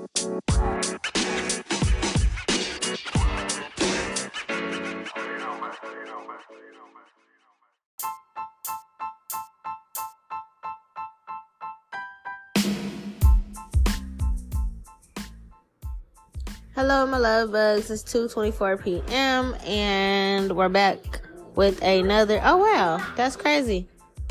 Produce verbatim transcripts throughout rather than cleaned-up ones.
Hello, my love bugs. It's two twenty-four p.m. and we're back with another. Oh wow, that's crazy.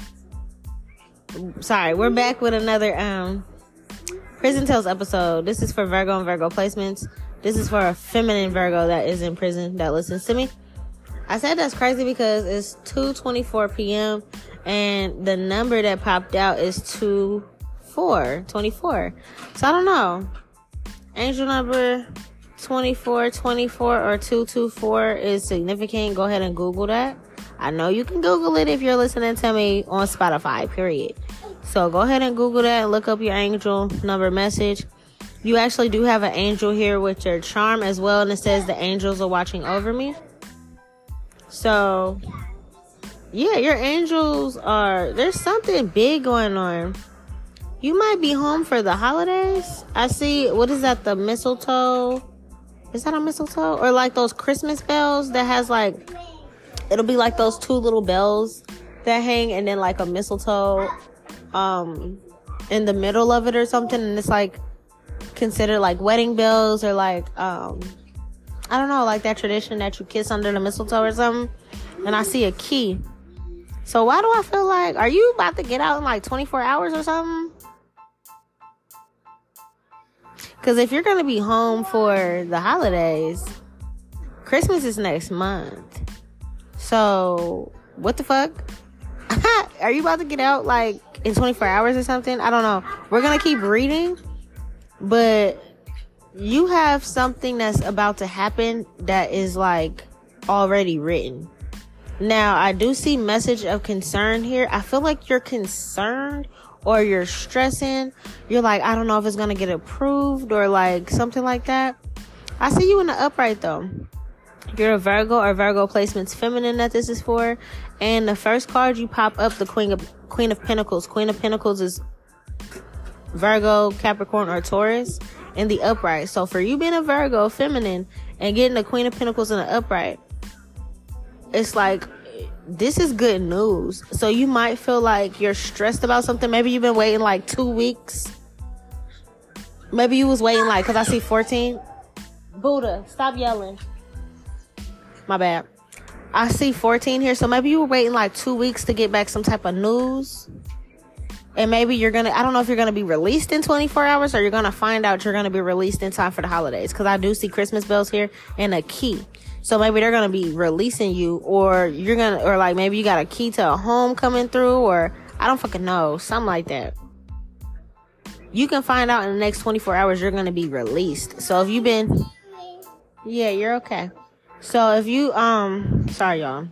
Sorry, we're back with another um Prison Tales episode. This is for Virgo and Virgo placements. This is for a feminine Virgo that is in prison that listens to me. I said that's crazy because it's two twenty-four p.m. and the number that popped out is two four twenty-four. So I don't know. Angel number twenty-four twenty-four or two two four is significant. Go ahead and Google that. I know you can Google it if you're listening to me on Spotify, period. So go ahead and Google that and look up your angel number message. You actually do have an angel here with your charm as well, and it says the angels are watching over me. So yeah, your angels are, there's something big going on. You might be home for the holidays. I see, what is that, the mistletoe? Is that a mistletoe? Or like those Christmas bells that has like, it'll be like those two little bells that hang and then like a mistletoe um, in the middle of it or something. And it's like considered like wedding bells or like, um, I don't know, like that tradition that you kiss under the mistletoe or something. And I see a key. So why do I feel like, are you about to get out in like twenty-four hours or something? Because if you're going to be home for the holidays, Christmas is next month. So, what the fuck? Are you about to get out, like, in twenty-four hours or something? I don't know. We're going to keep reading. But you have something that's about to happen that is, like, already written. Now, I do see message of concern here. I feel like you're concerned or you're stressing. You're like, I don't know if it's going to get approved or like something like that. I see you in the upright though. You're a Virgo or Virgo placements feminine that this is for. And the first card you pop up, the Queen of Queen of Pentacles. Queen of Pentacles is Virgo, Capricorn, or Taurus in the upright. So for you being a Virgo feminine and getting the Queen of Pentacles in the upright, it's like, this is good news. So you might feel like you're stressed about something. Maybe you've been waiting like two weeks. Maybe you was waiting like, because I see fourteen. Buddha, stop yelling. My bad. I see fourteen here. So maybe you were waiting like two weeks to get back some type of news. And maybe you're going to, I don't know if you're going to be released in twenty-four hours or you're going to find out you're going to be released in time for the holidays. Because I do see Christmas bells here and a key. So maybe they're going to be releasing you, or you're going to, or like maybe you got a key to a home coming through, or I don't fucking know. Something like that. You can find out in the next twenty-four hours you're going to be released. So if you've been, yeah, you're okay. So if you, um, sorry y'all.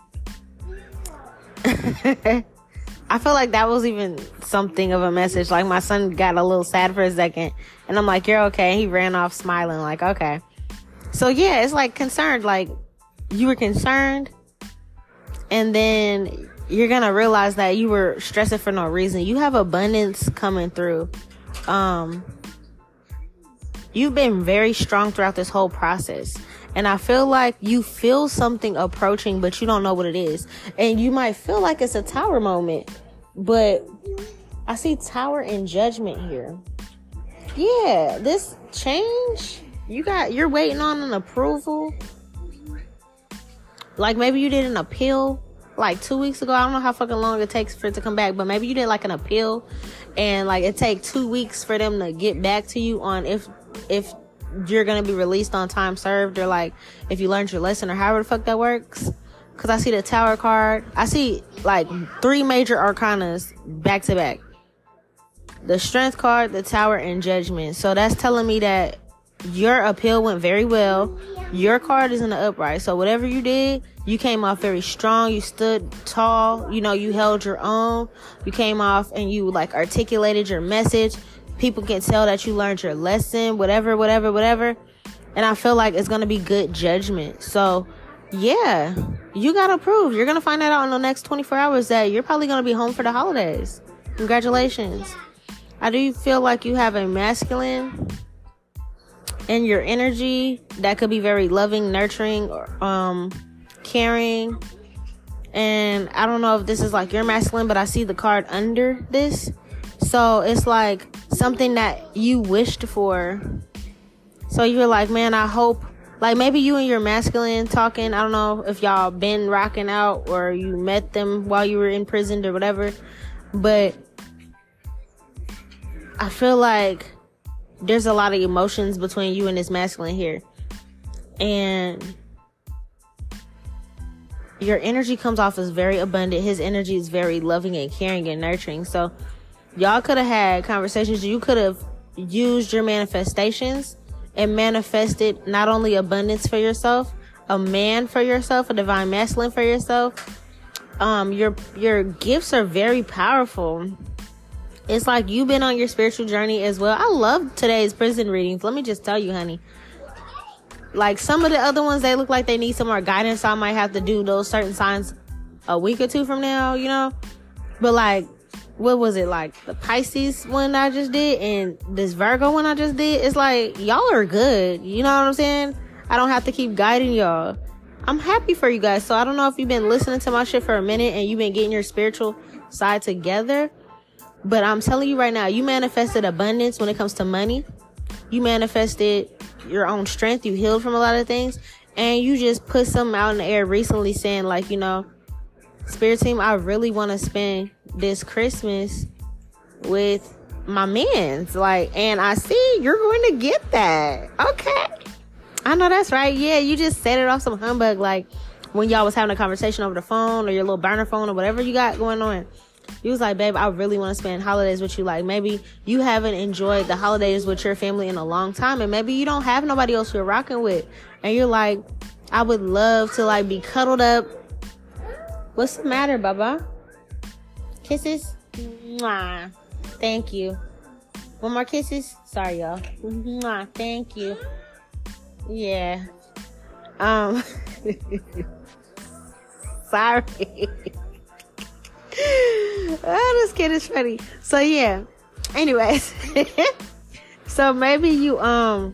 I feel like that was even something of a message. Like my son got a little sad for a second and I'm like, you're okay. He ran off smiling like, okay. So yeah, it's like concerned, like you were concerned and then you're going to realize that you were stressing for no reason. You have abundance coming through. Um, you've been very strong throughout this whole process. And I feel like you feel something approaching, but you don't know what it is. And you might feel like it's a tower moment, but I see tower and judgment here. Yeah, this change, you got, you're waiting on an approval. Like maybe you did an appeal like two weeks ago. I don't know how fucking long it takes for it to come back, but maybe you did like an appeal and like it take two weeks for them to get back to you on if, if, you're gonna be released on time served, or like if you learned your lesson, or however the fuck that works. Because I see the tower card. I see like three major arcanas back to back: the strength card, the tower, and judgment. So that's telling me that your appeal went very well. Your card is in the upright, so whatever you did, you came off very strong. You stood tall, you know, you held your own. You came off and you like articulated your message. People can tell that you learned your lesson, whatever, whatever, whatever. And I feel like it's going to be good judgment. So, yeah, you got to prove. You're going to find that out in the next twenty-four hours that you're probably going to be home for the holidays. Congratulations. I do feel like you have a masculine in your energy that could be very loving, nurturing, um, caring. And I don't know if this is like your masculine, but I see the card under this. So it's like something that you wished for. So you're like, man, I hope, like maybe you and your masculine talking. I don't know if y'all been rocking out or you met them while you were in prison or whatever. But I feel like there's a lot of emotions between you and this masculine here. And your energy comes off as very abundant. His energy is very loving and caring and nurturing. So y'all could have had conversations. You could have used your manifestations and manifested not only abundance for yourself, a man for yourself, a divine masculine for yourself. Um, your your gifts are very powerful. It's like you've been on your spiritual journey as well. I love today's prison readings. Let me just tell you, honey. Like some of the other ones, they look like they need some more guidance. So I might have to do those certain signs a week or two from now, you know. But like, what was it, like the Pisces one I just did and this Virgo one I just did? It's like y'all are good. You know what I'm saying? I don't have to keep guiding y'all. I'm happy for you guys. So I don't know if you've been listening to my shit for a minute and you've been getting your spiritual side together. But I'm telling you right now, you manifested abundance when it comes to money. You manifested your own strength. You healed from a lot of things. And you just put something out in the air recently saying, like, you know, Spirit Team, I really want to spend this Christmas with my mans. Like, and I see you're going to get that. Okay. I know that's right. Yeah, you just set it off some humbug. Like, when y'all was having a conversation over the phone or your little burner phone or whatever you got going on. You was like, babe, I really want to spend holidays with you. Like, maybe you haven't enjoyed the holidays with your family in a long time. And maybe you don't have nobody else you're rocking with. And you're like, I would love to, like, be cuddled up. What's the matter, Baba? Kisses? Mwah. Thank you. One more kisses? Sorry, y'all. Mwah. Thank you. Yeah. Um. Sorry. Oh, this kid is funny. So yeah. Anyways. So maybe you um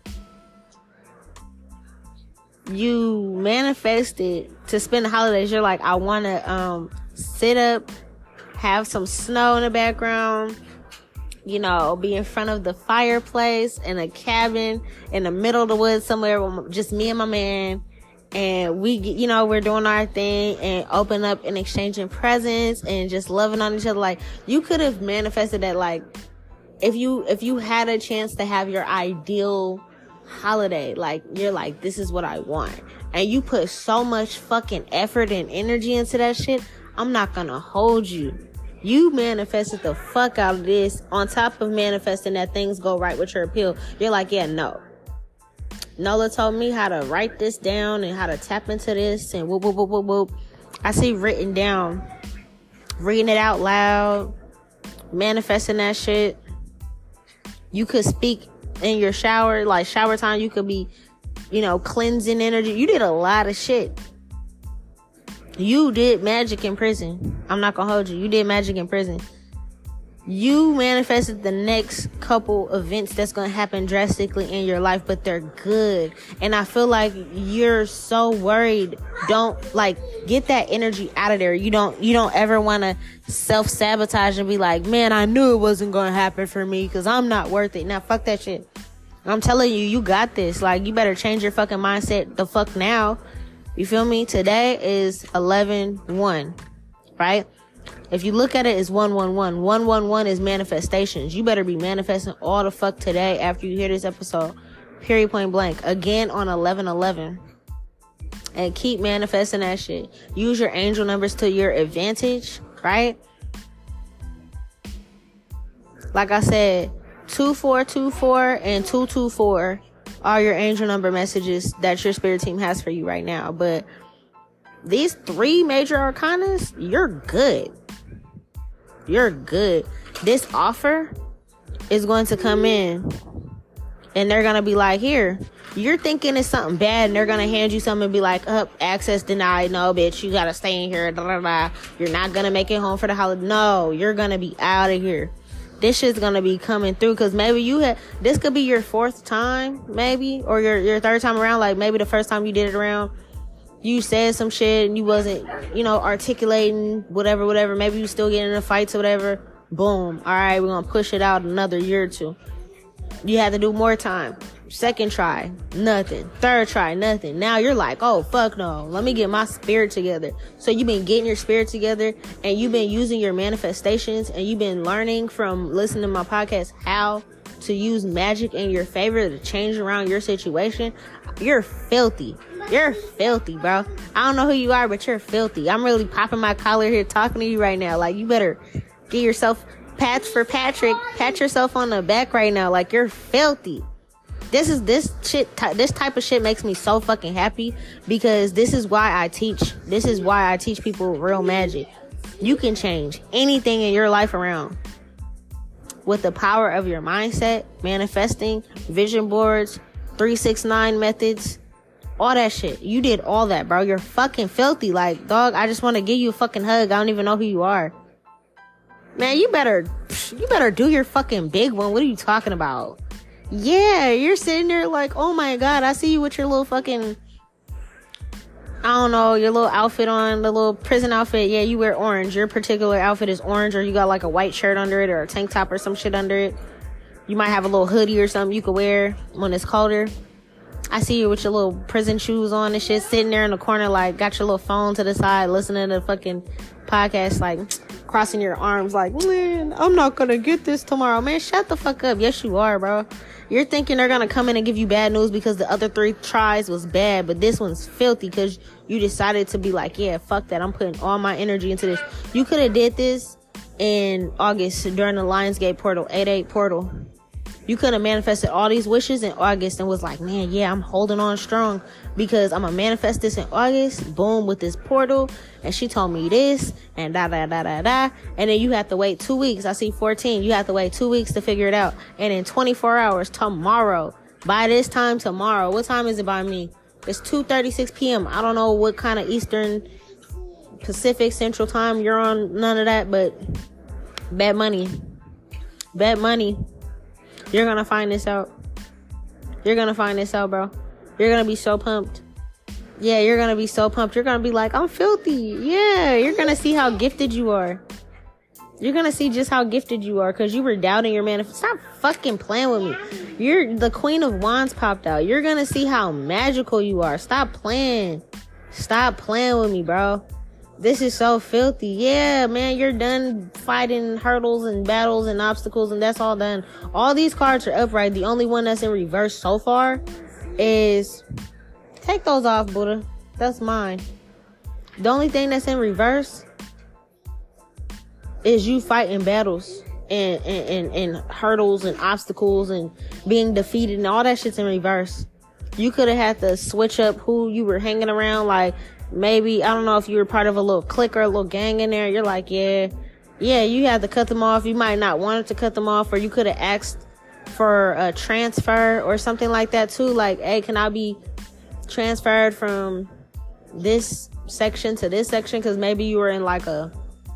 you manifested to spend the holidays. You're like, I wanna um sit up, have some snow in the background, you know, be in front of the fireplace in a cabin in the middle of the woods somewhere with just me and my man. And we, you know, we're doing our thing and open up and exchanging presents and just loving on each other. Like, you could have manifested that, like, if you, if you had a chance to have your ideal holiday, like, you're like, this is what I want. And you put so much fucking effort and energy into that shit. I'm not gonna hold you. You manifested the fuck out of this on top of manifesting that things go right with your appeal. You're like, yeah, no. Nola told me how to write this down and how to tap into this and whoop, whoop, whoop, whoop, whoop. I see written down, reading it out loud, manifesting that shit. You could speak in your shower, like shower time. You could be, you know, cleansing energy. You did a lot of shit. You did magic in prison. I'm not gonna hold you. You did magic in prison. You manifested the next couple events that's going to happen drastically in your life, but they're good. And I feel like you're so worried. Don't, like, get that energy out of there. You don't, you don't ever want to self-sabotage and be like, man, I knew it wasn't going to happen for me because I'm not worth it. Now, fuck that shit. I'm telling you, you got this. Like, you better change your fucking mindset the fuck now. You feel me? Today is eleven one, right? If you look at it as one one one, one one one is manifestations. You better be manifesting all the fuck today after you hear this episode. Period, point blank. Again on eleven eleven. And keep manifesting that shit. Use your angel numbers to your advantage, right? Like I said, two four two four and two two four are your angel number messages that your spirit team has for you right now. But these three major arcanas, you're good. You're good. This offer is going to come in and they're going to be like, here, you're thinking it's something bad and they're going to hand you something and be like, up, oh, access denied. No, bitch, you got to stay in here. Blah, blah, blah. You're not going to make it home for the holiday. No, you're going to be out of here. this shit's gonna be coming through. Because maybe you had, this could be your fourth time, maybe, or your, your third time around. Like, maybe the first time you did it around, you said some shit and you wasn't, you know, articulating whatever, whatever. Maybe you still getting in fights or whatever. Boom. All right, we're gonna push it out another year or two. You had to do more time. Second try, nothing. Third try, nothing. Now you're like, oh, fuck no. Let me get my spirit together. So you've been getting your spirit together, and you've been using your manifestations, and you've been learning from listening to my podcast how to use magic in your favor to change around your situation. You're filthy. You're filthy, bro. I don't know who you are, but you're filthy. I'm really popping my collar here talking to you right now. Like, you better get yourself, patch for Patrick, pat yourself on the back right now. Like, you're filthy. This is this shit. This type of shit makes me so fucking happy, because this is why I teach. This is why I teach people real magic. You can change anything in your life around with the power of your mindset, manifesting, vision boards, three six nine methods, all that shit. You did all that, bro. You're fucking filthy. Like, dog, I just want to give you a fucking hug. I don't even know who you are. Man, you better, you better do your fucking big one. What are you talking about? Yeah, you're sitting there like, oh my god, I see you with your little fucking, I don't know, your little outfit on, the little prison outfit. Yeah, you wear orange. Your particular outfit is orange, or you got like a white shirt under it, or a tank top or some shit under it. You might have a little hoodie or something you could wear when it's colder. I see you with your little prison shoes on and shit, sitting there in the corner, like, got your little phone to the side, listening to the fucking podcast, like, crossing your arms, like, man, I'm not gonna get this tomorrow. Man, shut the fuck up. Yes, you are, bro. You're thinking they're gonna come in and give you bad news because the other three tries was bad, but this one's filthy because you decided to be like, yeah, fuck that. I'm putting all my energy into this. You could have did this in August during the Lionsgate portal, eight eight portal. You could have manifested all these wishes in August and was like, man, yeah, I'm holding on strong because I'm going to manifest this in August. Boom, with this portal. And she told me this and da, da, da, da, da. And then you have to wait two weeks. I see fourteen. You have to wait two weeks to figure it out. And in twenty-four hours, tomorrow, by this time tomorrow, what time is it by me? It's two thirty-six p.m. I don't know what kind of Eastern, Pacific, Central time you're on. None of that, but bad money. Bad money. You're gonna find this out. You're gonna find this out, bro. You're gonna be so pumped. Yeah, you're gonna be so pumped. You're gonna be like, I'm filthy. Yeah, you're gonna see how gifted you are. You're gonna see just how gifted you are because you were doubting your manifest. Stop fucking playing with me. You're the Queen of Wands popped out. You're gonna see how magical you are. Stop playing. Stop playing with me, bro. This is so filthy. Yeah, man, you're done fighting hurdles and battles and obstacles, and that's all done. All these cards are upright. The only one that's in reverse so far is... Take those off, Buddha. That's mine. The only thing that's in reverse is you fighting battles and, and, and, and hurdles and obstacles and being defeated, and all that shit's in reverse. You could have had to switch up who you were hanging around, like... Maybe, I don't know if you were part of a little clique or a little gang in there. You're like, yeah, yeah, you had to cut them off. You might not want to cut them off, or you could have asked for a transfer or something like that too. Like, hey, can I be transferred from this section to this section? Because maybe you were in like a,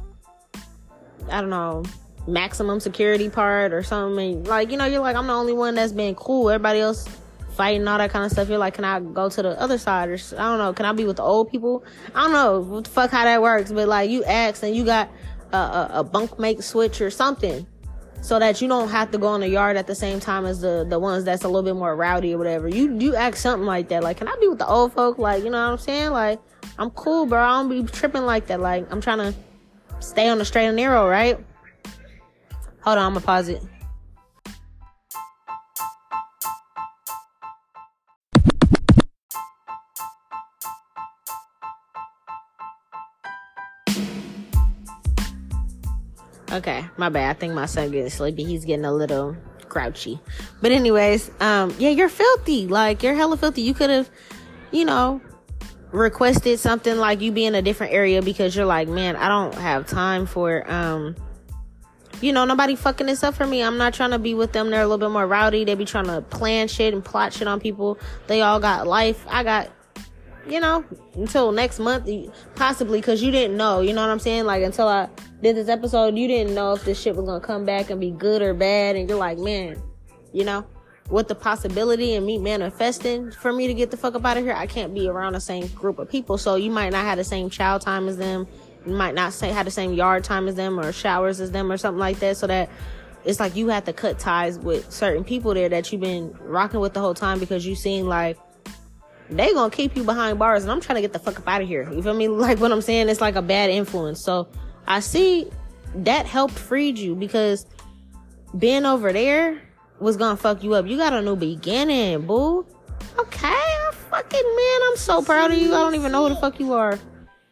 I don't know, maximum security part or something. Like, you know, you're like, I'm the only one that's been cool. Everybody else fighting, all that kind of stuff. You're like, can I go to the other side? Or I don't know, can I be with the old people? I don't know what the fuck how that works, but like, you asked and you got a, a, a bunkmate switch or something so that you don't have to go in the yard at the same time as the the ones that's a little bit more rowdy or whatever. You you ask something like that, like, can I be with the old folk? Like, you know what I'm saying? Like, I'm cool, bro. I don't be tripping like that. Like, I'm trying to stay on the straight and narrow, right? Hold on, I'm gonna pause it. Okay, my bad. I think my son getting sleepy. He's getting a little grouchy. But anyways, um, yeah, you're filthy. Like, you're hella filthy. You could have, you know, requested something like you be in a different area because you're like, man, I don't have time for, um, you know, nobody fucking this up for me. I'm not trying to be with them. They're a little bit more rowdy. They be trying to plan shit and plot shit on people. They all got life. I got, you know, until next month, possibly, because you didn't know, you know what I'm saying? Like, until I did this episode, you didn't know if this shit was going to come back and be good or bad, and you're like, man, you know, with the possibility and me manifesting for me to get the fuck up out of here, I can't be around the same group of people, so you might not have the same child time as them, you might not say have the same yard time as them, or showers as them, or something like that, so that it's like you have to cut ties with certain people there that you've been rocking with the whole time, because you seem like they gonna keep you behind bars, and I'm trying to get the fuck up out of here. You feel me? Like what I'm saying, it's like a bad influence. So I see that helped freed you, because being over there was gonna fuck you up. You got a new beginning, boo. Okay, fucking man, I'm so proud of you. I don't even know who the fuck you are.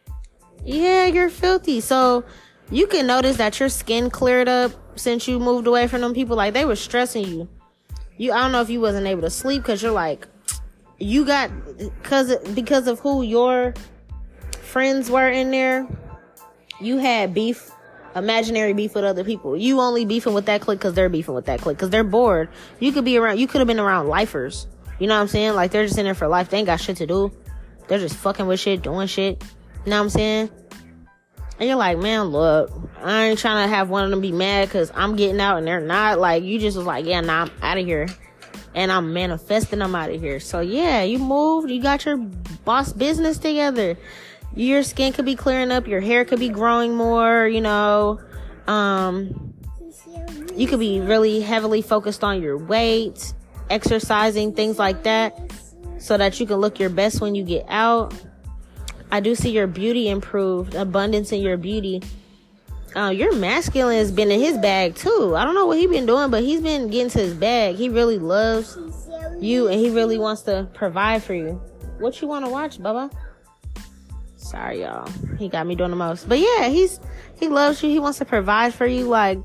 Yeah, you're filthy. So you can notice that your skin cleared up since you moved away from them people. Like, they were stressing you. You, I don't know if you wasn't able to sleep because you're like, you got, cause, because of who your friends were in there, you had beef, imaginary beef with other people. You only beefing with that clique because they're beefing with that clique because they're bored. You could be around, you could have been around lifers. You know what I'm saying? Like, they're just in there for life. They ain't got shit to do. They're just fucking with shit, doing shit. You know what I'm saying? And you're like, man, look, I ain't trying to have one of them be mad because I'm getting out and they're not. Like, you just was like, yeah, nah, I'm out of here. And I'm manifesting I'm out of here. So, yeah, you moved. You got your boss business together. Your skin could be clearing up. Your hair could be growing more, you know. Um, you could be really heavily focused on your weight, exercising, things like that, so that you can look your best when you get out. I do see your beauty improved, abundance in your beauty. Uh, your masculine has been in his bag too. I don't know what he's been doing, but he's been getting to his bag. He really loves you, and he really wants to provide for you. What you want to watch, Bubba? Sorry, y'all. He got me doing the most. But yeah, he's he loves you. He wants to provide for you. Like,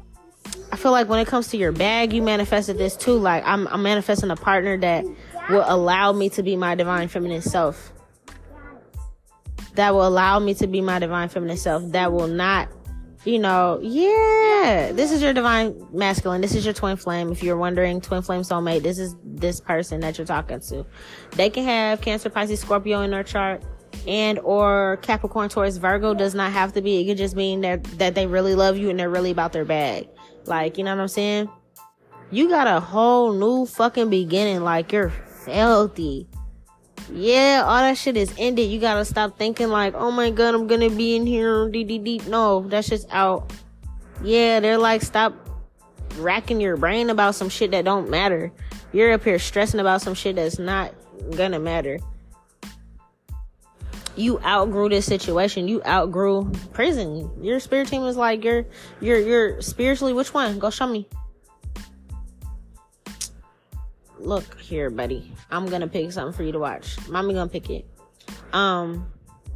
I feel like when it comes to your bag, you manifested this too. Like, I'm, I'm manifesting a partner that will allow me to be my divine feminine self. That will allow me to be my divine feminine self. That will not, you know, yeah. This is your divine masculine. This is your twin flame. If you're wondering, twin flame soulmate, this is this person that you're talking to. They can have Cancer, Pisces, Scorpio in their chart, and or Capricorn, Taurus, Virgo. Does not have to be. It could just mean that, that they really love you and they're really about their bag. Like, you know what I'm saying? You got a whole new fucking beginning. Like, you're filthy. Yeah, all that shit is ended. You gotta stop thinking like, oh my god, I'm gonna be in here. Dee, dee, dee. No, that's just out. Yeah, they're like, stop racking your brain about some shit that don't matter. You're up here stressing about some shit that's not gonna matter. You outgrew this situation. You outgrew prison. Your spirit team is like, you're, you're, you're spiritually, which one? Go show me. Look here, buddy. I'm gonna pick something for you to watch. Mommy gonna pick it. Um,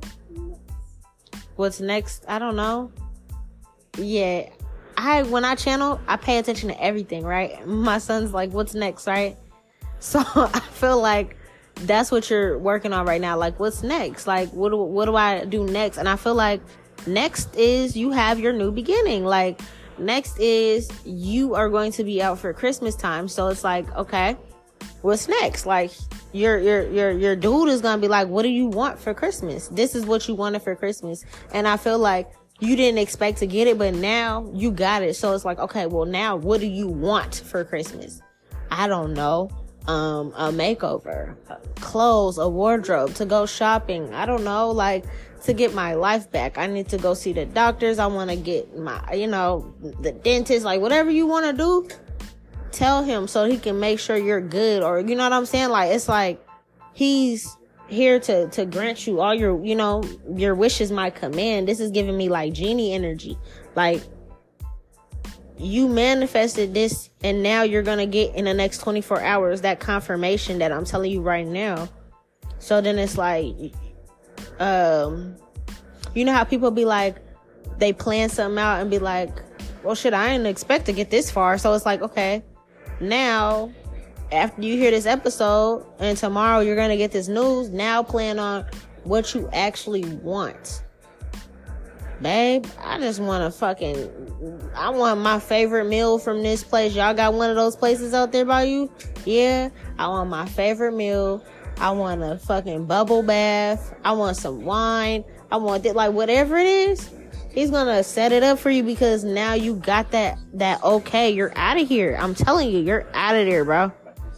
what's next? I don't know. Yeah, I when I channel, I pay attention to everything, right? My son's like, what's next, right? So I feel like that's what you're working on right now. Like, what's next? Like, what do, what do I do next? And I feel like next is you have your new beginning. Like, next is you are going to be out for Christmas time. So it's like, okay, what's next? Like, your your your your dude is gonna be like, what do you want for Christmas? This is what you wanted for Christmas. And I feel like you didn't expect to get it, but now you got it. So it's like, okay, well, now what do you want for Christmas? I don't know. Um, a makeover, clothes, a wardrobe, to go shopping. I don't know, like, to get my life back. I need to go see the doctors. I want to get my, you know, the dentist, like, whatever you want to do, tell him so he can make sure you're good. Or, you know what I'm saying? Like, it's like, he's here to, to grant you all your, you know, your wishes, my command. This is giving me like genie energy. Like, you manifested this, and now you're going to get in the next twenty-four hours that confirmation that I'm telling you right now. So then it's like, um, you know how people be like, they plan something out and be like, well, shit, I didn't expect to get this far. So it's like, okay, now after you hear this episode and tomorrow you're going to get this news, now plan on what you actually want. Babe, I just want to fucking, I want my favorite meal from this place. Y'all got one of those places out there by you? Yeah, I want my favorite meal I want a fucking bubble bath. I want some wine. I want it, like whatever it is. He's gonna set it up for you because now you got that that okay. You're out of here. I'm telling you, you're out of there, bro.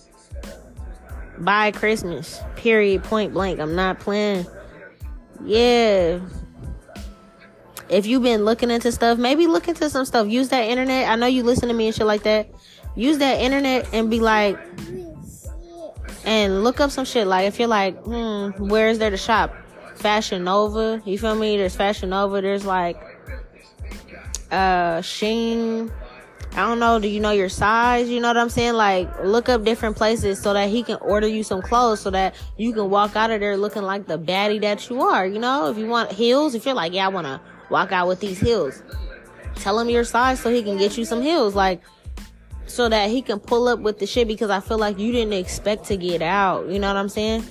By Christmas. Period. Point blank. I'm not playing. Yeah. If you've been looking into stuff, maybe look into some stuff. Use that internet. I know you listen to me and shit like that. Use that internet and be like, and look up some shit. Like if you're like, hmm, where is there to shop? Fashion Nova, you feel me? There's Fashion Nova. There's like uh Shein. I don't know. Do you know your size? You know what I'm saying? Like look up different places so that he can order you some clothes so that you can walk out of there looking like the baddie that you are. You know, if you want heels, if you're like, yeah, I want to walk out with these heels, tell him your size so he can get you some heels. Like so that he can pull up with the shit because I feel like you didn't expect to get out. You know what I'm saying?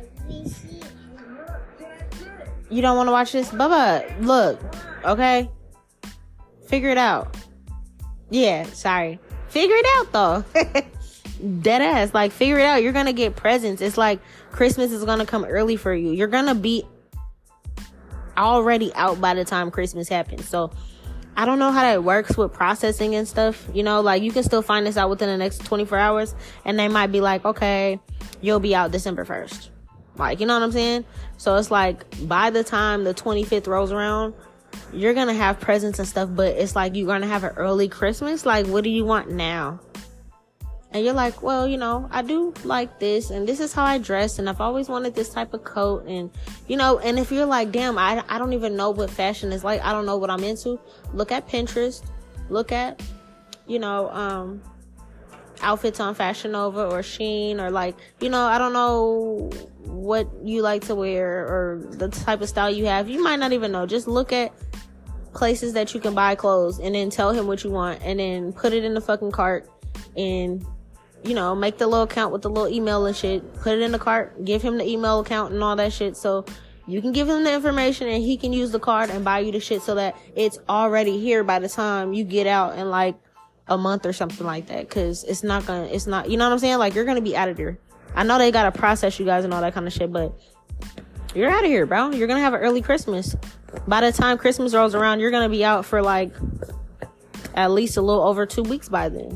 You don't want to watch this? Bubba, look, okay? Figure it out. Yeah, sorry. Figure it out, though. Dead ass. Like, figure it out. You're going to get presents. It's like Christmas is going to come early for you. You're going to be already out by the time Christmas happens. So, I don't know how that works with processing and stuff. You know, like, you can still find this out within the next twenty-four hours. And they might be like, okay, you'll be out December first. Like, you know what I'm saying? So it's like by the time the twenty-fifth rolls around, you're going to have presents and stuff. But it's like you're going to have an early Christmas. Like, what do you want now? And you're like, well, you know, I do like this. And this is how I dress. And I've always wanted this type of coat. And, you know, and if you're like, damn, I, I don't even know what fashion is like. I don't know what I'm into. Look at Pinterest. Look at, you know, um... outfits on Fashion Nova or Shein or like, you know, I don't know what you like to wear or the type of style you have. You might not even know. Just look at places that you can buy clothes and then tell him what you want and then put it in the fucking cart and, you know, make the little account with the little email and shit. Put it in the cart. Give him the email account and all that shit so you can give him the information and he can use the card and buy you the shit so that it's already here by the time you get out and like a month or something like that, because it's not gonna it's not you know what I'm saying, like you're gonna be out of there. I know they gotta process you guys and all that kind of shit, but you're out of here, bro. You're gonna have an early Christmas. By the time Christmas rolls around, you're gonna be out for like at least a little over two weeks by then.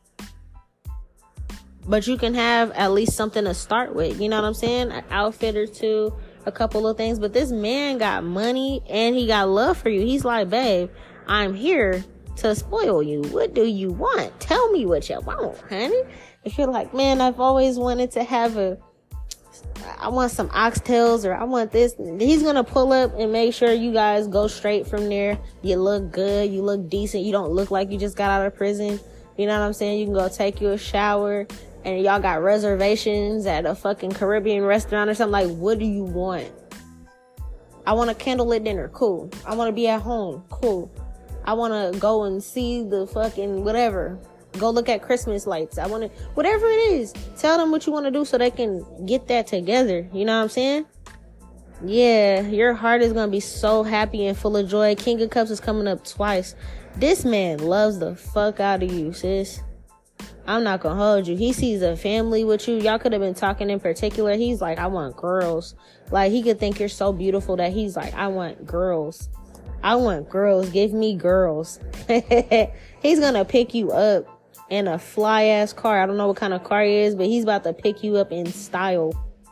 But you can have at least something to start with, you know what I'm saying? An outfit or two, a couple of things. But this man got money and he got love for you. He's like, babe, I'm here to spoil you. What do you want? Tell me what you want, honey. If you're like, man, I've always wanted to have a, I want some oxtails or I want this, he's gonna pull up and make sure you guys go straight from there. You look good, you look decent, you don't look like you just got out of prison. You know what I'm saying? You can go take you a shower and y'all got reservations at a fucking Caribbean restaurant or something. Like, what do you want? I want a candlelit dinner. Cool. I want to be at home. Cool. I want to go and see the fucking whatever. Go look at Christmas lights. I want to, whatever it is, tell them what you want to do so they can get that together. You know what I'm saying? Yeah, your heart is going to be so happy and full of joy. King of Cups is coming up twice. This man loves the fuck out of you, sis. I'm not going to hold you. He sees a family with you. Y'all could have been talking in particular. He's like, I want girls. Like, he could think you're so beautiful that he's like, I want girls. I want girls. Give me girls. He's going to pick you up in a fly ass car. I don't know what kind of car he is, but he's about to pick you up in style.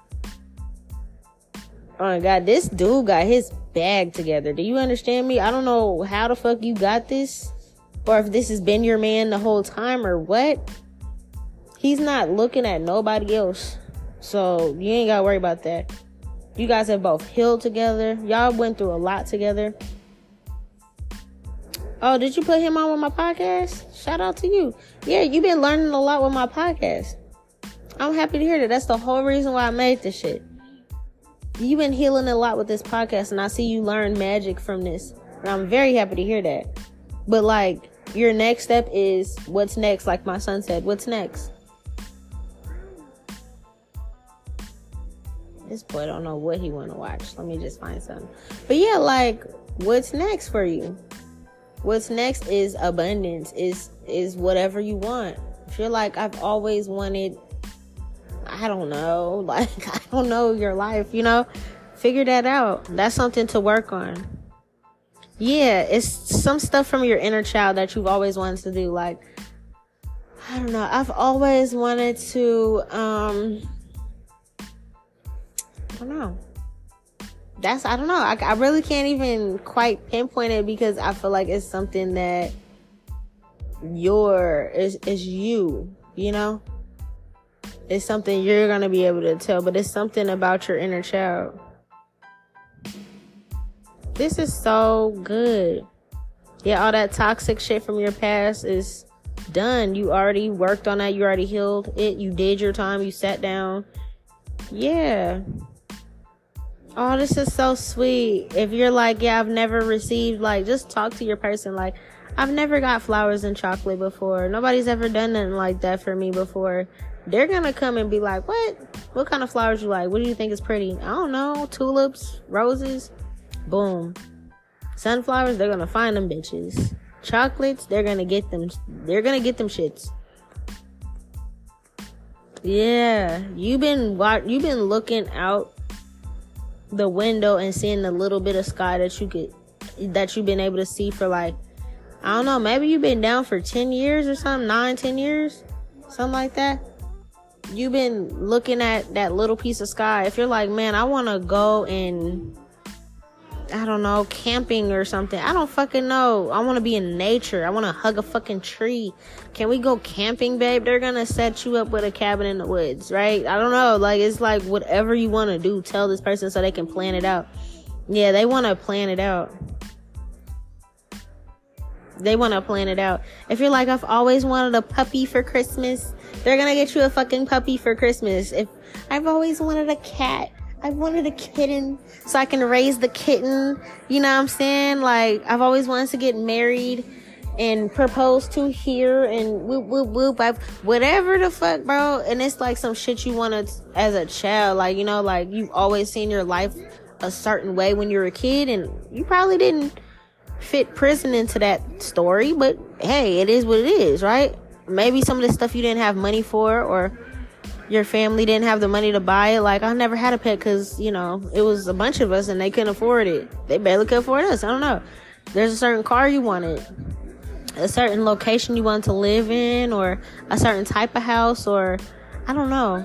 Oh my God, this dude got his bag together. Do you understand me? I don't know how the fuck you got this, or if this has been your man the whole time or what. He's not looking at nobody else, so you ain't gotta worry about that. You guys have both healed together. Y'all went through a lot together. Oh, did you put him on with my podcast? Shout out to you. Yeah, you've been learning a lot with my podcast. I'm happy to hear that. That's the whole reason why I made this shit. You've been healing a lot with this podcast, and I see you learn magic from this. And I'm very happy to hear that. But, like, your next step is, what's next? Like my son said, what's next? This boy don't know what he want to watch. Let me just find something. But, yeah, like, what's next for you? What's next is abundance, is is whatever you want. If you're like, I've always wanted, I don't know. Like, I don't know your life, you know? Figure that out. That's something to work on. Yeah, it's some stuff from your inner child that you've always wanted to do. Like, I don't know. I've always wanted to, um, I don't know. That's, I don't know. I, I really can't even quite pinpoint it because I feel like it's something that you're, is, is you, you know? It's something you're going to be able to tell, but it's something about your inner child. This is so good. Yeah, all that toxic shit from your past is done. You already worked on that. You already healed it. You did your time. You sat down. Yeah. Oh, this is so sweet. If you're like, yeah, I've never received, like, just talk to your person. Like, I've never got flowers and chocolate before. Nobody's ever done nothing like that for me before. They're gonna come and be like, what? What kind of flowers you like? What do you think is pretty? I don't know. Tulips, roses. Boom. Sunflowers, they're gonna find them bitches. Chocolates, they're gonna get them. They're gonna get them shits. Yeah, you've been you've been looking out the window and seeing the little bit of sky that you could that you've been able to see for, like, I don't know, maybe you've been down for ten years or something, nine, ten years, something like that. You've been looking at that little piece of sky. If you're like, man, I want to go and, I don't know, camping or something. I don't fucking know. I want to be in nature. I want to hug a fucking tree. Can we go camping, babe? They're going to set you up with a cabin in the woods, right? I don't know. Like, it's like whatever you want to do, tell this person so they can plan it out. Yeah, they want to plan it out. They want to plan it out. If you're like, I've always wanted a puppy for Christmas, they're going to get you a fucking puppy for Christmas. If I've always wanted a cat, I wanted a kitten so I can raise the kitten. You know what I'm saying? Like, I've always wanted to get married and propose to here and whoop, whoop, whoop. I've, whatever the fuck, bro. And it's like some shit you wanted as a child. Like, you know, like, you've always seen your life a certain way when you were a kid, and you probably didn't fit prison into that story. But, hey, it is what it is, right? Maybe some of the stuff you didn't have money for, or your family didn't have the money to buy it. Like, I never had a pet because, you know, it was a bunch of us and they couldn't afford it. They barely could afford us. I don't know. There's a certain car you wanted, a certain location you wanted to live in, or a certain type of house, or I don't know.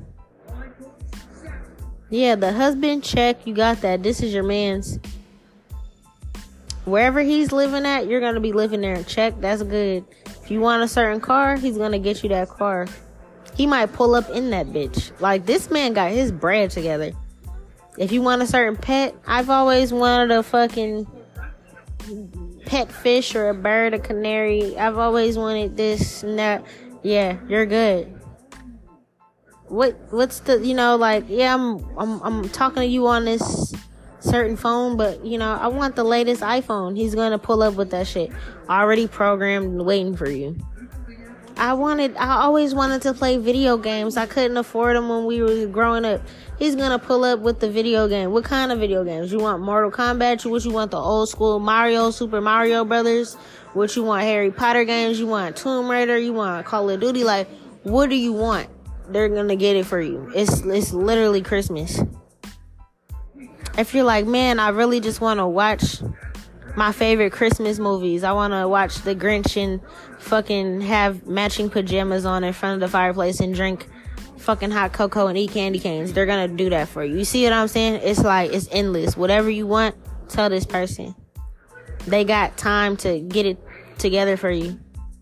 Yeah, the husband, check. You got that. This is your man's. Wherever he's living at, you're going to be living there. Check. That's good. If you want a certain car, he's going to get you that car. He might pull up in that bitch. Like, this man got his bread together. If you want a certain pet, I've always wanted a fucking pet fish or a bird, a canary. I've always wanted this and that. Yeah, you're good. What, what's the, you know, like, yeah, I'm, I'm, I'm talking to you on this certain phone, but, you know, I want the latest iPhone. He's going to pull up with that shit already programmed and waiting for you. I wanted, I always wanted to play video games. I couldn't afford them when we were growing up. He's gonna pull up with the video game. What kind of video games? You want Mortal Kombat? You, what you want, the old school Mario, Super Mario Brothers? What you want, Harry Potter games? You want Tomb Raider? You want Call of Duty? Like, what do you want? They're gonna get it for you. It's, it's literally Christmas. If you're like, man, I really just want to watch my favorite Christmas movies. I want to watch The Grinch and fucking have matching pajamas on in front of the fireplace and drink fucking hot cocoa and eat candy canes. They're gonna do that for you. You see what I'm saying? It's like, it's endless. Whatever you want, tell this person. They got time to get it together for you.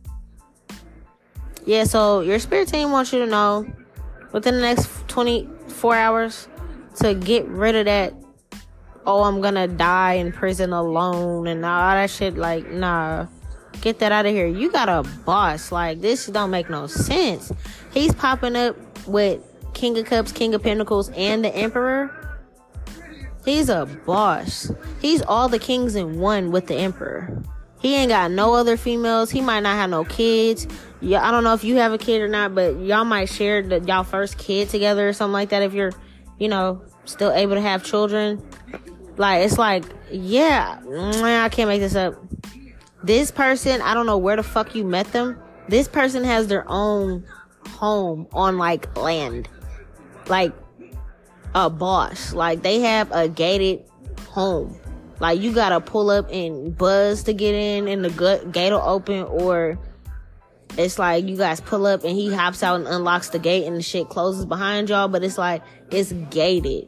Yeah, so your spirit team wants you to know within the next twenty-four hours to get rid of that, oh, I'm gonna die in prison alone and all that shit. Like, nah, get that out of here. You got a boss. Like, this don't make no sense. He's popping up with King of Cups, King of Pentacles, and the Emperor. He's a boss. He's all the kings in one with the Emperor. He ain't got no other females. He might not have no kids. Yeah, I don't know if you have a kid or not, but y'all might share the, y'all first kid together or something like that if you're, you know, still able to have children. Like, it's like, yeah, I can't make this up. This person, I don't know where the fuck you met them. This person has their own home on, like, land. like a boss. Like, they have a gated home. Like, you gotta pull up and buzz to get in, and the gut, gate will open, or it's like you guys pull up and he hops out and unlocks the gate and the shit closes behind y'all, but it's like, it's gated.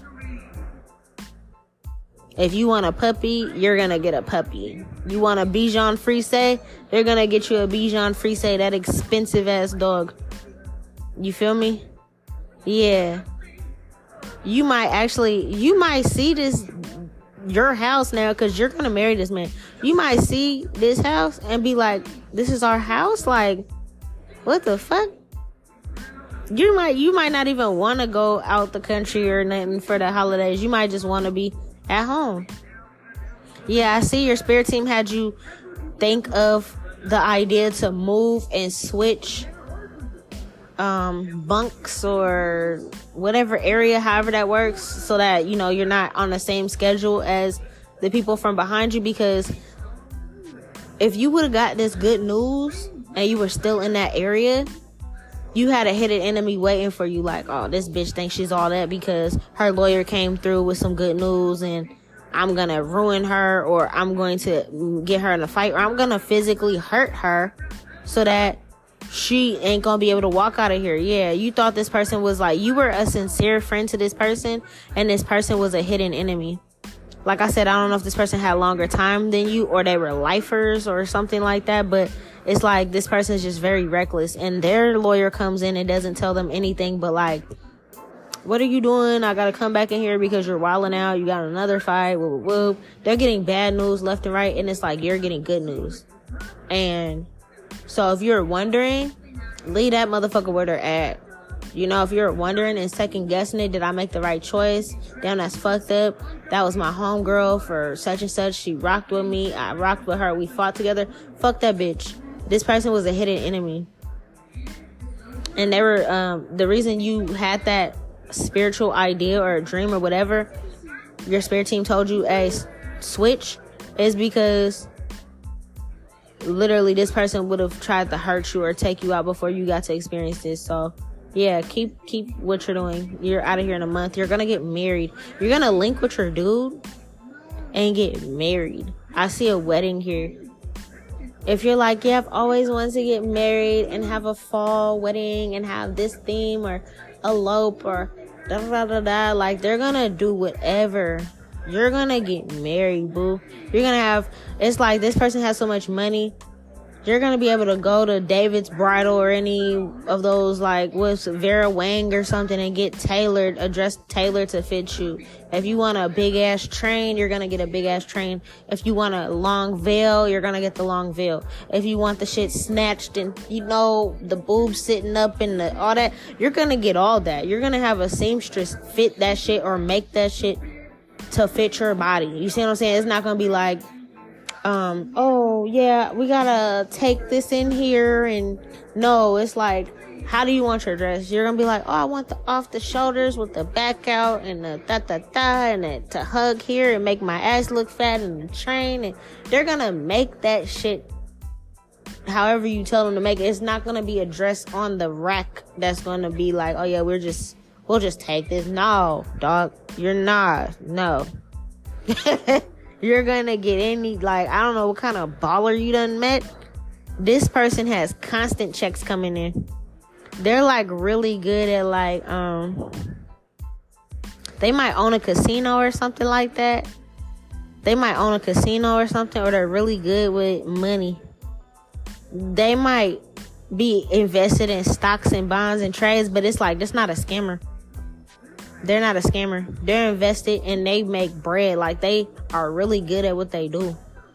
If you want a puppy, you're gonna get a puppy. You want a Bichon Frise, they're gonna get you a Bichon Frise, that expensive ass dog. You feel me? Yeah. You might actually, you might see this, your house now, because you're gonna marry this man. You might see this house and be like, this is our house? Like, what the fuck? You might, you might not even want to go out the country or nothing for the holidays. You might just want to be at home. Yeah, I see your spirit team had you think of the idea to move and switch um bunks or whatever area, however that works, so that, you know, you're not on the same schedule as the people from behind you. Because if you would have got this good news and you were still in that area, you had a hidden enemy waiting for you. Like, oh, this bitch thinks she's all that because her lawyer came through with some good news, and I'm gonna ruin her, or I'm going to get her in a fight, or I'm gonna physically hurt her so that she ain't gonna be able to walk out of here. Yeah, you thought this person was like, you were a sincere friend to this person, and this person was a hidden enemy. Like I said, I don't know if this person had longer time than you, or they were lifers or something like that, but it's like this person is just very reckless, and their lawyer comes in and doesn't tell them anything but like, what are you doing? I gotta come back in here because you're wilding out. You got another fight. Whoop, whoop, whoop. They're getting bad news left and right, and it's like you're getting good news. And so if you're wondering, leave that motherfucker where they're at. You know, if you're wondering and second guessing it, did I make the right choice? Damn, that's fucked up. That was my homegirl for such and such. She rocked with me. I rocked with her. We fought together. Fuck that bitch. This person was a hidden enemy. And they were, um, the reason you had that spiritual idea or a dream or whatever, your spirit team told you, hey, switch, is because literally this person would have tried to hurt you or take you out before you got to experience this. So yeah, keep keep what you're doing. You're out of here in a month. You're gonna get married. You're gonna link with your dude and get married. I see a wedding here. If you're like, yeah, I've always wanted to get married and have a fall wedding and have this theme or elope or da da da da, like, they're gonna do whatever. You're gonna get married, boo. You're gonna have, it's like this person has so much money. You're gonna be able to go to David's Bridal or any of those, like, what's Vera Wang or something, and get tailored, a dress tailored to fit you. If you want a big ass train, you're gonna get a big ass train. If you want a long veil, you're gonna get the long veil. If you want the shit snatched and, you know, the boobs sitting up and the, all that, you're gonna get all that. You're gonna have a seamstress fit that shit or make that shit to fit your body. You see what I'm saying? It's not gonna be like, um, oh yeah, we gotta take this in here, and no, it's like, how do you want your dress? You're gonna be like, oh, I want the off the shoulders with the back out and the da da da, and the, to hug here and make my ass look fat and the train, and they're gonna make that shit however you tell them to make it. It's not gonna be a dress on the rack that's gonna be like, oh yeah, we're just we'll just take this. No, dog, you're not. No. You're gonna get any, like, I don't know what kind of baller you done met. This person has constant checks coming in. They're like really good at, like, um, they might own a casino or something like that. They might own a casino or something, or they're really good with money. They might be invested in stocks and bonds and trades, but it's like, that's not a scammer. They're not a scammer. They're invested and they make bread. Like, they are really good at what they do.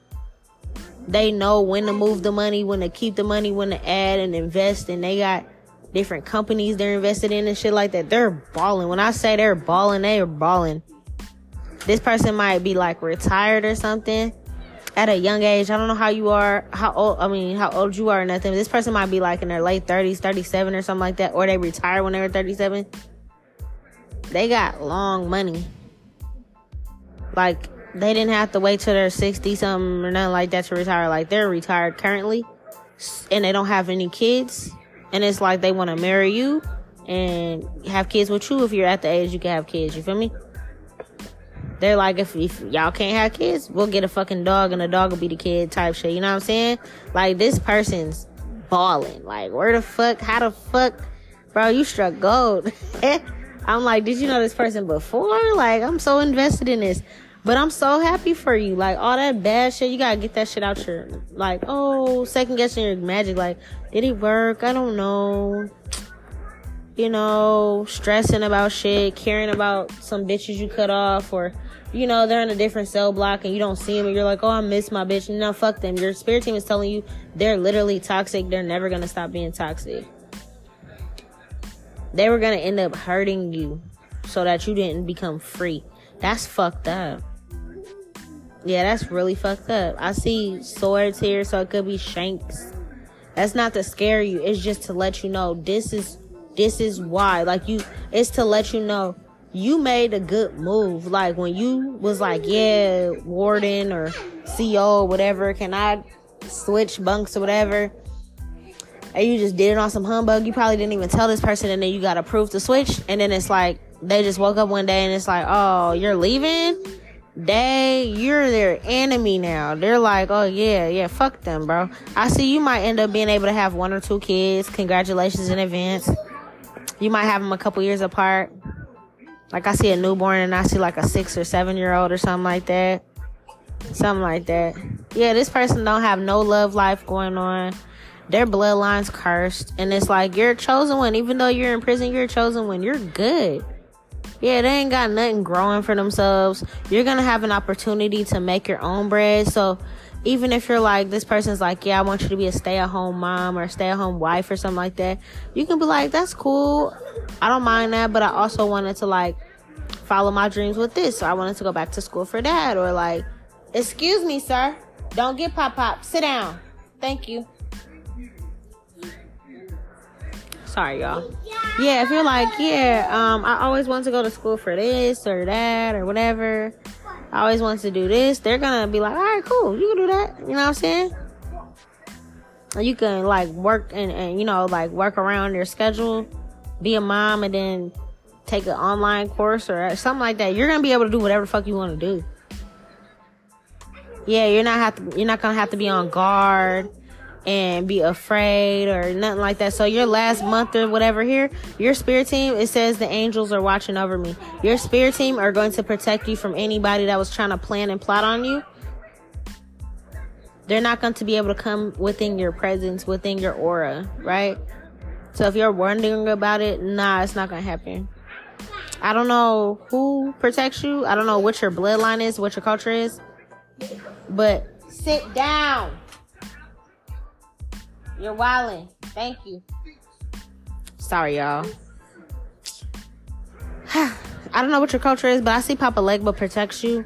They know when to move the money, when to keep the money, when to add and invest. And they got different companies they're invested in and shit like that. They're balling. When I say they're balling, they are balling. This person might be like retired or something at a young age. I don't know how you are, how old, I mean, how old you are or nothing. This person might be like in their late thirties, thirty-seven or something like that. Or they retired when they were thirty-seven. They got long money. Like, they didn't have to wait till they're sixty something or nothing like that to retire. Like, they're retired currently, and they don't have any kids, and it's like they want to marry you, and have kids with you if you're at the age you can have kids. You feel me? They're like, if, if y'all can't have kids, we'll get a fucking dog and the dog will be the kid type shit. You know what I'm saying? Like, this person's balling. Like, where the fuck? How the fuck? Bro, you struck gold. I'm like, did you know this person before? Like, I'm so invested in this. But I'm so happy for you. Like, all that bad shit, you gotta get that shit out your, like, oh, second guessing your magic. Like, did it work? I don't know. You know, stressing about shit, caring about some bitches you cut off, or, you know, they're in a different cell block and you don't see them and you're like, oh, I miss my bitch. No, fuck them. Your spirit team is telling you they're literally toxic. They're never gonna stop being toxic. They were gonna end up hurting you so that you didn't become free. That's fucked up. Yeah, that's really fucked up. I see swords here, so it could be shanks. That's not to scare you. It's just to let you know this is this is why. Like, you, it's to let you know you made a good move. Like, when you was like, yeah, warden or C O or whatever, can I switch bunks or whatever? And you just did it on some humbug. You probably didn't even tell this person, and then you got approved to switch. And then it's like, they just woke up one day and it's like, oh, you're leaving? They, you're their enemy now. They're like, oh, yeah, yeah, fuck them, bro. I see you might end up being able to have one or two kids. Congratulations in advance. You might have them a couple years apart. Like, I see a newborn and I see like a six or seven year old or something like that. Something like that. Yeah, this person don't have no love life going on. Their bloodline's cursed. And it's like, you're a chosen one. Even though you're in prison, you're a chosen one. You're good. Yeah, they ain't got nothing growing for themselves. You're going to have an opportunity to make your own bread. So even if you're like, this person's like, yeah, I want you to be a stay-at-home mom or a stay-at-home wife or something like that, you can be like, that's cool. I don't mind that. But I also wanted to, like, follow my dreams with this. So I wanted to go back to school for that. Or like, excuse me, sir. Don't get pop-pop. Sit down. Thank you. Sorry, y'all. Yeah, if you're like, yeah, um, I always wanted to go to school for this or that or whatever. I always wanted to do this. They're going to be like, all right, cool. You can do that. You know what I'm saying? You can, like, work and, and, you know, like, work around your schedule. Be a mom and then take an online course or something like that. You're going to be able to do whatever the fuck you want to do. Yeah, you're not have to, you're not going to have to be on guard and be afraid or nothing like that. So your last month or whatever here, your spirit team, it says the angels are watching over me. Your spirit team are going to protect you from anybody that was trying to plan and plot on you. They're not going to be able to come within your presence, within your aura, right? So if you're wondering about it, nah, it's not going to happen. I don't know who protects you. I don't know what your bloodline is, what your culture is. But sit down. You're wildin'. Thank you. Sorry, y'all. I don't know what your culture is, but I see Papa Legba protects you.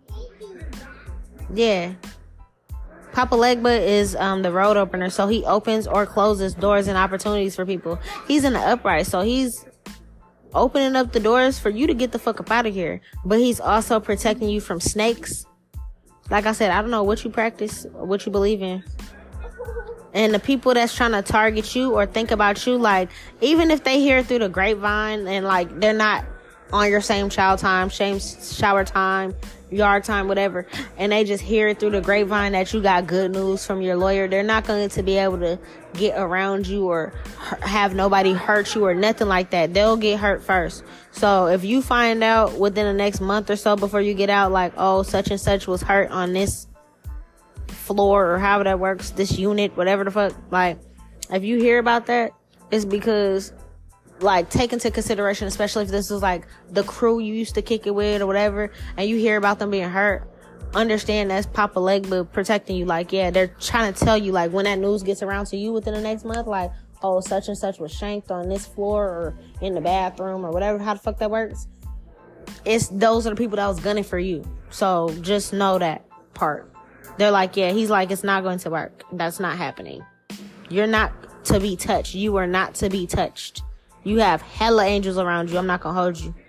Yeah. Papa Legba is um, the road opener, so he opens or closes doors and opportunities for people. He's in the upright, so he's opening up the doors for you to get the fuck up out of here. But he's also protecting you from snakes. Like I said, I don't know what you practice or what you believe in. And the people that's trying to target you or think about you, like, even if they hear through the grapevine and, like, they're not on your same child time, same shower time, yard time, whatever, and they just hear it through the grapevine that you got good news from your lawyer, they're not going to be able to get around you or have nobody hurt you or nothing like that. They'll get hurt first. So if you find out within the next month or so before you get out, like, oh, such and such was hurt on this floor or however that works, this unit, whatever the fuck, like, if you hear about that, it's because, like, take into consideration, especially if this is like the crew you used to kick it with or whatever, and you hear about them being hurt, understand that's Papa Legba protecting you. Like, yeah, they're trying to tell you, like, when that news gets around to you within the next month, like, oh, such and such was shanked on this floor or in the bathroom or whatever, how the fuck that works, it's those are the people that was gunning for you. So just know that part. They're like, yeah, he's like, it's not going to work. That's not happening. You're not to be touched. You are not to be touched. You have hella angels around you. I'm not going to hold you.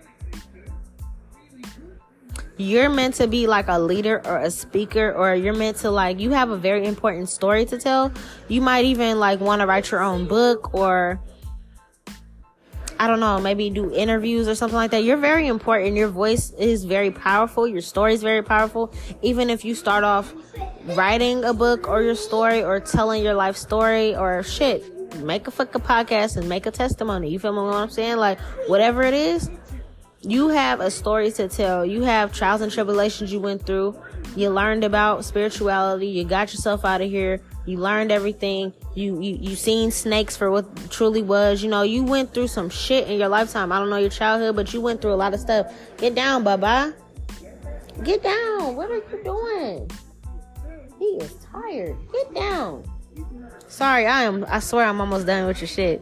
You're meant to be like a leader or a speaker, or you're meant to, like, you have a very important story to tell. You might even, like, want to write your own book, or I don't know, maybe do interviews or something like that. You're very important. Your voice is very powerful. Your story is very powerful. Even if you start off writing a book or your story or telling your life story or shit, make a fucking podcast and make a testimony. You feel me what I'm saying? Like, whatever it is, you have a story to tell. You have trials and tribulations you went through. You learned about spirituality. You got yourself out of here. You learned everything. You, you, you seen snakes for what it truly was. You know, you went through some shit in your lifetime. I don't know your childhood, but you went through a lot of stuff. Get down, bye-bye. Get down. What are you doing? He is tired. Get down. Sorry, I am. I swear I'm almost done with your shit.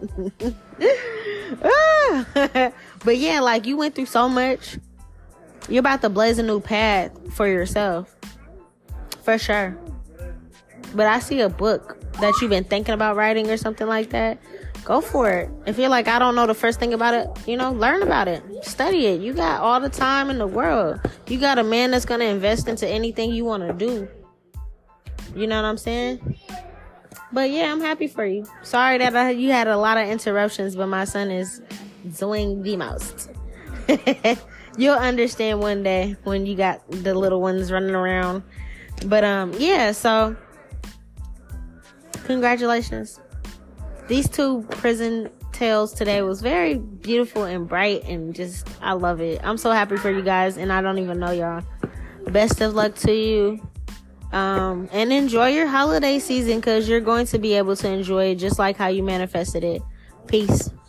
But yeah, like, you went through so much. You're about to blaze a new path for yourself. For sure. But I see a book that you've been thinking about writing or something like that. Go for it. If you're like, I don't know the first thing about it, you know, learn about it. Study it. You got all the time in the world. You got a man that's going to invest into anything you want to do. You know what I'm saying? But yeah, I'm happy for you. Sorry that I, you had a lot of interruptions, but my son is doing the most. You'll understand one day when you got the little ones running around. But um, yeah, so congratulations. These two prison tales today was very beautiful and bright, and just, I love it. I'm so happy for you guys, and I don't even know y'all. Best of luck to you. Um, and enjoy your holiday season, because you're going to be able to enjoy it just like how you manifested it. Peace.